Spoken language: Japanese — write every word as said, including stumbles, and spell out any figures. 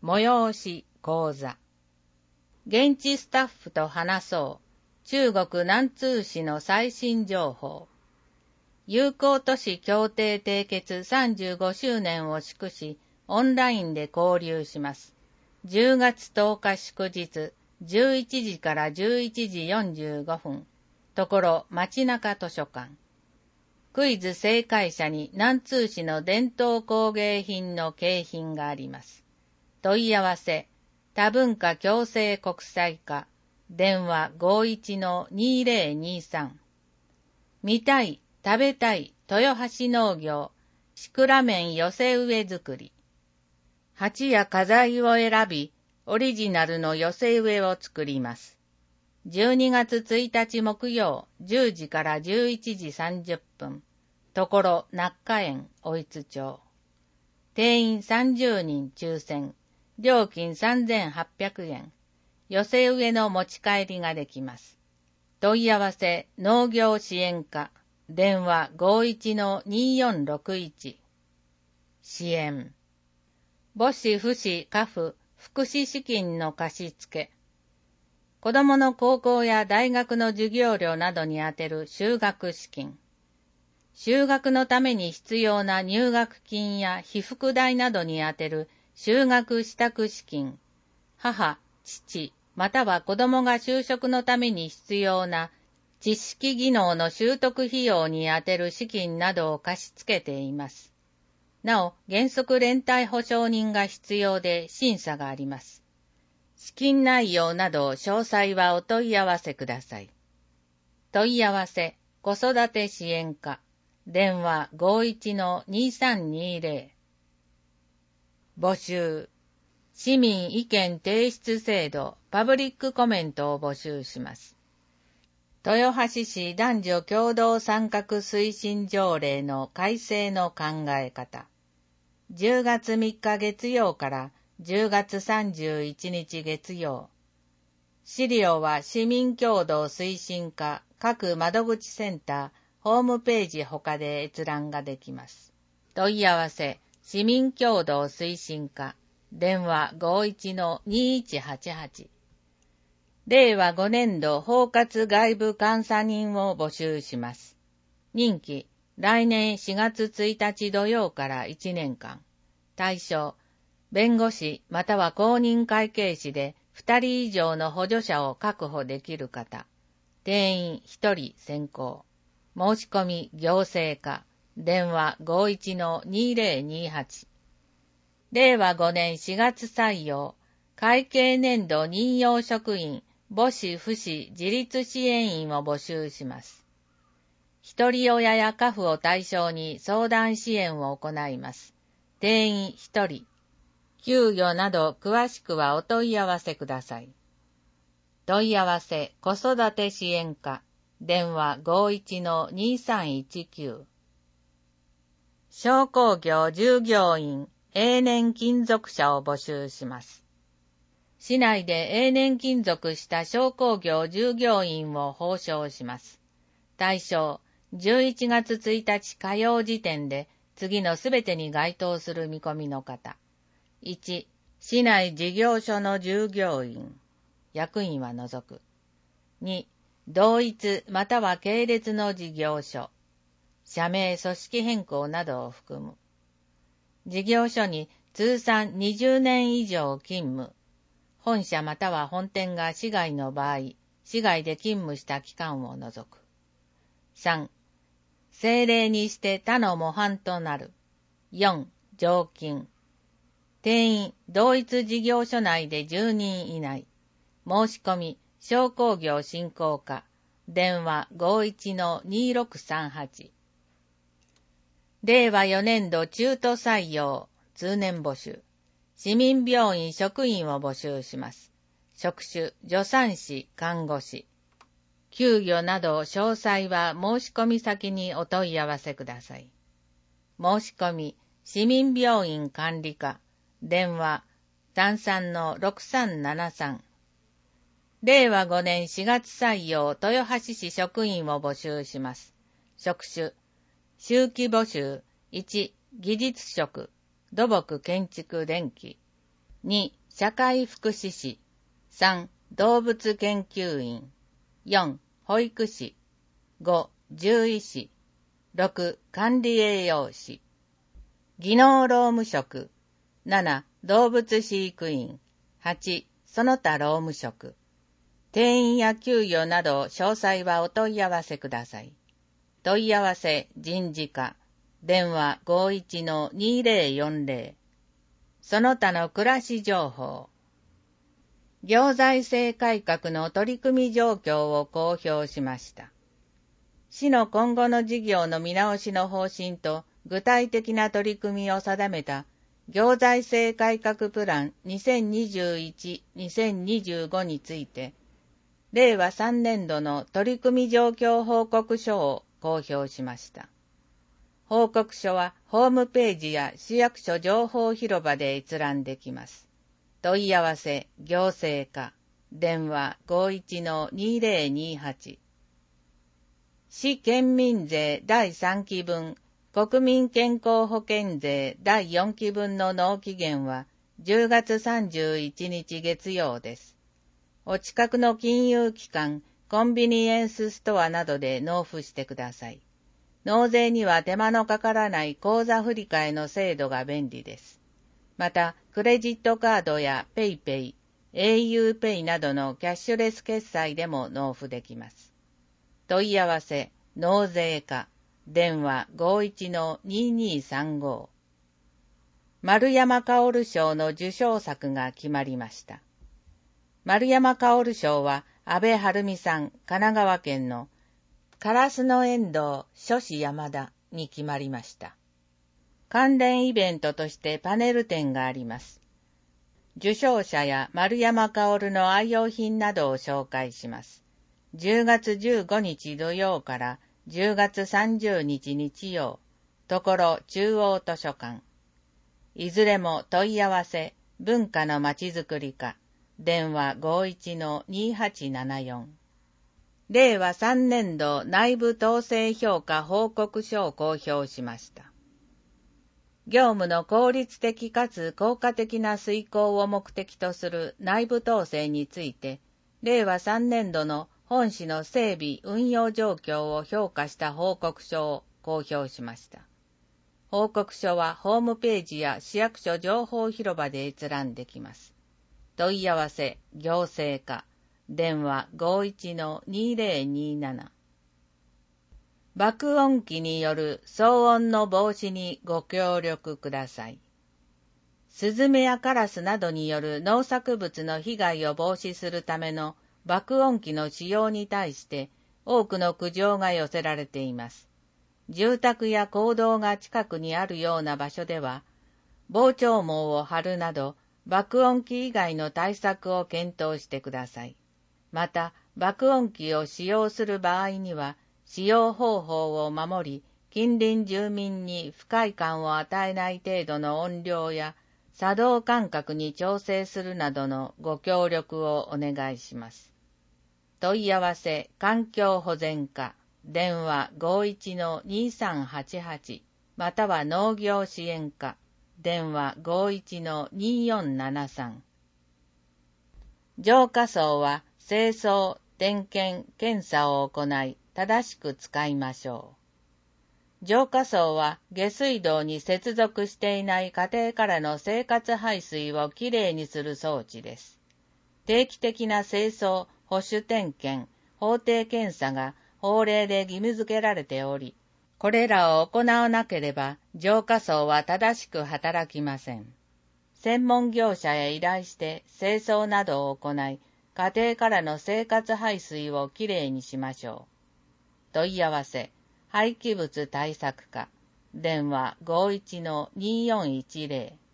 催し講座。現地スタッフと話そう。中国南通市の最新情報。友好都市協定締結さんじゅうごしゅうねんを祝し、オンラインで交流します。じゅうがつとおか祝日、じゅういちじからじゅういちじよんじゅうごふん。ところ街中図書館。クイズ正解者に南通市の伝統工芸品の景品があります。問い合わせ、多文化共生国際課、電話 ごいちのにぜろにさん。見たい、食べたい、豊橋農業、シクラメン寄せ植え作り。鉢や花材を選び、オリジナルの寄せ植えを作ります。じゅうにがつついたち木曜、じゅうじからじゅういちじさんじゅっぷん。ところ中華園、おいつ町。定員さんじゅうにん抽選。料金さんぜんはっぴゃくえん。寄せ植えの持ち帰りができます。問い合わせ、農業支援課。電話 ごいちのによんろくいち。支援。母子父子家父福祉資金の貸付。子どもの高校や大学の授業料などに充てる修学資金。修学のために必要な入学金や被服代などに充てる修学支度資金。母、父、または子どもが就職のために必要な知識技能の習得費用に充てる資金などを貸し付けています。なお、原則連帯保証人が必要で審査があります。資金内容など詳細はお問い合わせください。問い合わせ、子育て支援課。電話 ごいちのにさんにぜろ。募集。市民意見提出制度、パブリックコメントを募集します。豊橋市男女共同参画推進条例の改正の考え方。じゅうがつみっか月曜からじゅうがつさんじゅういちにち月曜。資料は市民共同推進課各窓口センター、ホームページ他で閲覧ができます。問い合わせ、市民共同推進課、電話 ごいちのにいちはちはち。れいわごねんど包括外部監査人を募集します。任期、来年しがつついたち土曜からいちねんかん。対象、弁護士または公認会計士でふたり以上の補助者を確保できる方。定員ひとり選考。申し込み行政課。電話 ごいちのにぜろにはち。れいわごねんしがつ採用。会計年度任用職員、母子父子自立支援員を募集します。一人親や家父を対象に相談支援を行います。定員ひとり。給与など詳しくはお問い合わせください。問い合わせ子育て支援課。電話 ごいちのにさんいちきゅう。商工業従業員、永年勤続者を募集します。市内で永年勤続した商工業従業員を報奨します。対象、じゅういちがつついたち火曜時点で次のすべてに該当する見込みの方。いち、市内事業所の従業員、役員は除く。に、同一または系列の事業所、社名組織変更などを含む。事業所に通算にじゅうねん以上勤務。本社または本店が市外の場合、市外で勤務した期間を除く。さん、政令にして他の模範となる。よん、常勤。定員、同一事業所内でじゅうにん以内。申し込み、商工業振興課。電話 ごいちのにろくさんはち。れいわよねんど中途採用、通年募集。市民病院職員を募集します。職種、助産師、看護師。給与など詳細は申し込み先にお問い合わせください。申し込み、市民病院管理課。電話 さんさんのろくさんななさん。れいわごねんしがつ採用豊橋市職員を募集します。職種、秋季募集、いち、技術職、土木建築電気。に、 社会福祉士。さん、動物研究員。よん、保育士。ご、獣医師。ろく、管理栄養士。技能労務職。なな、動物飼育員。はち、その他労務職。定員や給与など詳細はお問い合わせください。問い合わせ人事課。電話 ごいちのにぜろよんぜろ。その他の暮らし情報。行財政改革の取り組み状況を公表しました。市の今後の事業の見直しの方針と具体的な取り組みを定めた行財政改革プランにせんにじゅういち・にせんにじゅうごについて、れいわさんねんどの取り組み状況報告書を公表しました。報告書はホームページや市役所情報広場で閲覧できます。問い合わせ行政課。電話 ごいちのにぜろにはち。市県民税だいさんき分、国民健康保険税だいよんき分の納期限はじゅうがつさんじゅういちにち月曜です。お近くの金融機関、コンビニエンスストアなどで納付してください。納税には手間のかからない口座振替の制度が便利です。また、クレジットカードやペイペイ、エーユーペイなどのキャッシュレス決済でも納付できます。問い合わせ、納税課、電話 ごいちのににさんご。丸山薫賞の受賞作が決まりました。丸山薫賞は安倍晴美さん、神奈川県の烏の遠藤書士山田に決まりました。関連イベントとしてパネル展があります。受賞者や丸山薫の愛用品などを紹介します。じゅうがつじゅうごにち土曜からじゅうがつさんじゅうにち日曜、ところ中央図書館。いずれも問い合わせ、文化のまちづくり課、電話 ごいちのにはちななよん。れいわさんねんど内部統制評価報告書を公表しました。業務の効率的かつ効果的な遂行を目的とする内部統制について、れいわさんねんどの本市の整備運用状況を評価した報告書を公表しました。報告書はホームページや市役所情報広場で閲覧できます。問い合わせ行政課、電話 ごいちのにぜろになな。爆音機による騒音の防止にご協力ください。スズメやカラスなどによる農作物の被害を防止するための爆音機の使用に対して多くの苦情が寄せられています。住宅や公道が近くにあるような場所では、防潮網を張るなど爆音機以外の対策を検討してください。また、爆音機を使用する場合には、使用方法を守り、近隣住民に不快感を与えない程度の音量や作動間隔に調整するなどのご協力をお願いします。問い合わせ環境保全課、電話 ごいちのにさんはちはち または農業支援課、電話 ごいちのによんななさん。浄化槽は清掃、点検、検査を行い、正しく使いましょう。浄化槽は下水道に接続していない家庭からの生活排水をきれいにする装置です。定期的な清掃、保守点検、法定検査が法令で義務付けられており、これらを行わなければ浄化槽は正しく働きません。専門業者へ依頼して清掃などを行い、家庭からの生活排水をきれいにしましょう。問い合わせ、廃棄物対策課、電話 ごいちのによんいちぜろ。